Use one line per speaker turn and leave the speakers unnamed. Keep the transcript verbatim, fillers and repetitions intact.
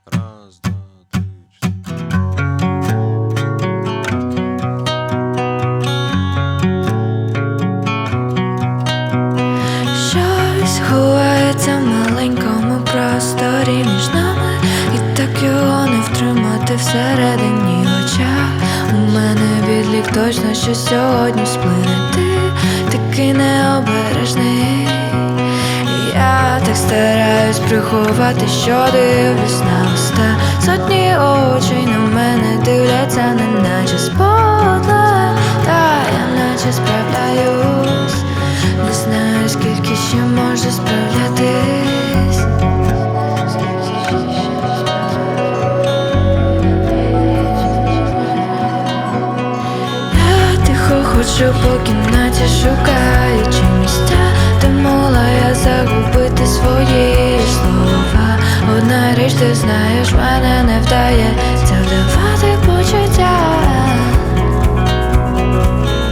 Раз, два, три, чотири.
Щось ховається в маленькому просторі між нами, і так його не втримати всередині очах. У мене відлік точно, що сьогодні сплине ти, такий необережний. Я так стараюсь приховати, що дивлюсь на уста. Сотні очей на мене дивляться, неначе спотле, та я наче справляюсь. Не знаю, скільки ще можу справлятись. Я тихо ходжу по кімнаті, шукаючи місця, де могла я загубити свої слова. Одна річ, ти знаєш, мене не вдається вдавати почуття.